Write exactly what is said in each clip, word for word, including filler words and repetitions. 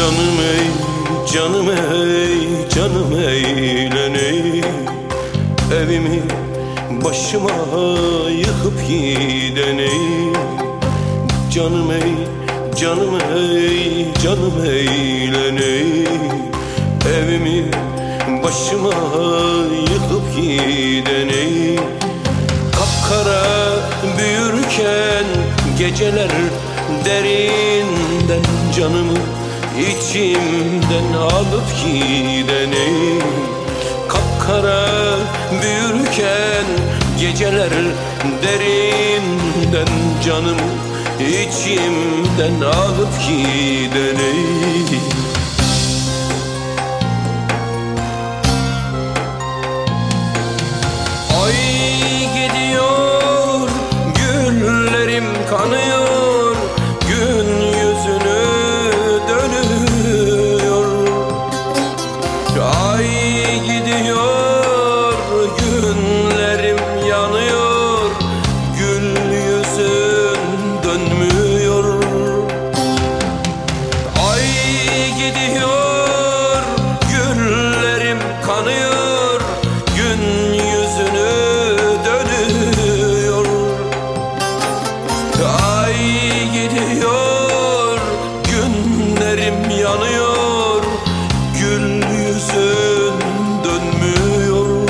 Canım ey, canım ey, canım eğleney. Evimi başıma yıkıp gideney. Canım ey, canım ey, canım eğleney. Evimi başıma yıkıp gideney. Kapkara büyürken geceler derinden canımı içimden alıp gideney. Kapkara büyürken geceler derinden canımı içimden alıp gideney. Kanıyor, gün yüzünü dönüyor. Ay gidiyor, günlerim yanıyor. Gül yüzün dönmüyor. Ay gidiyor, günlerim kanıyor. Gün yüzünü dönüyor. Ay gidiyor, günlerim yanıyor. Gül yüzün dönmüyor.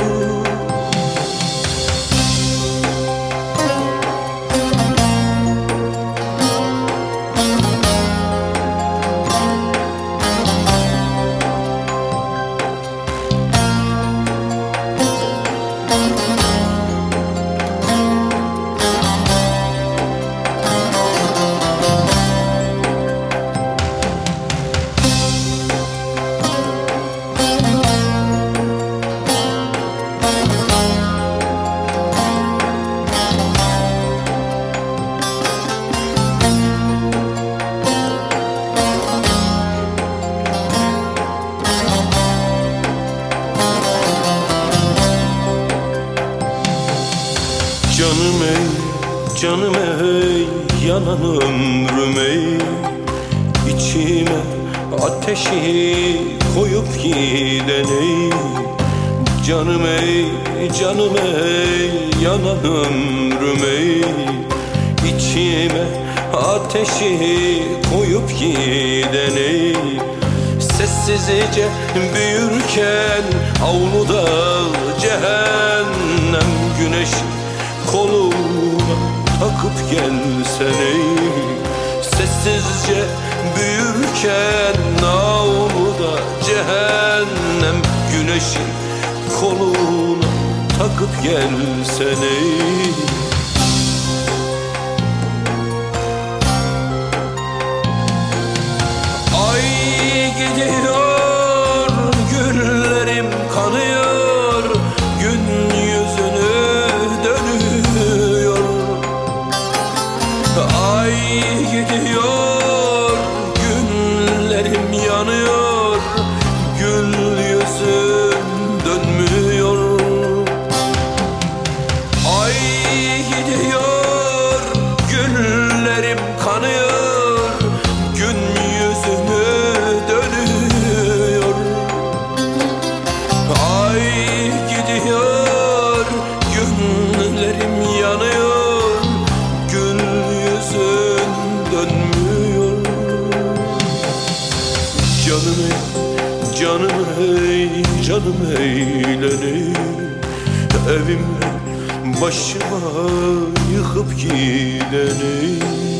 Canım ey, canım ey, yanan ömrüm ey. İçime ateşi koyup gideney. Canım ey, canım ey, yanan ömrüm ey. İçime ateşi koyup gideney. Sessizce büyürken avluda cehennem güneşi koluna takıp gelsene. Sessizce büyürken avluda cehennem güneşi koluna takıp gelsene. Ay gidiyor, güllerim kanıyor. Gün yüzünü dönüyor. Ay gidiyor, günlerim yanıyor. Gül yüzün dönmüyor. Ay gidiyor, günlerim kanıyor. Gün yüzünü dönüyor. Ay gidiyor, günlerim yanıyor. Gül yüzün dönmüyor. Canım ey, canım ey, canım eğleney. Evimi başıma yıkıp gideney.